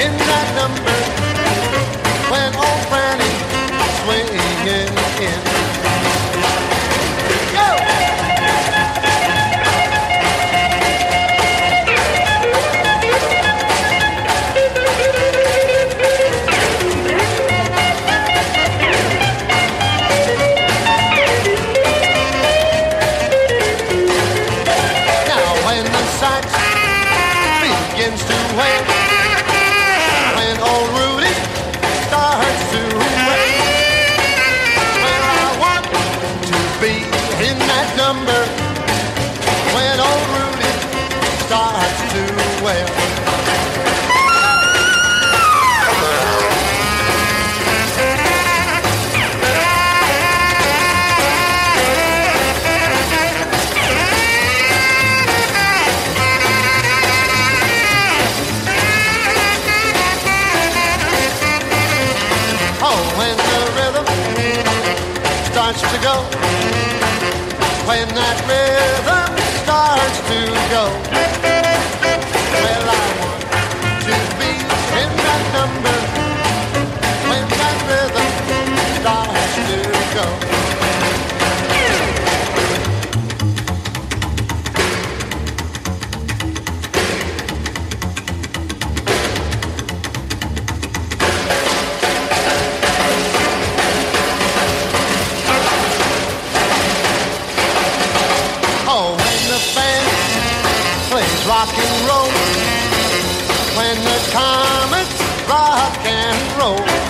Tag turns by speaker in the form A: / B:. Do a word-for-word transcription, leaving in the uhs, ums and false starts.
A: in that number when old Franny swinging in. Go! Now when the sax begins to wail, when old Rudy starts to wail, well, I want to be in that number when old Rudy starts to wail. Oh, when the rhythm starts to go, when that rhythm starts to go, well, I want to be in that number when that rhythm starts to go. Oh, when the band plays rock and roll, when the comets rock and roll,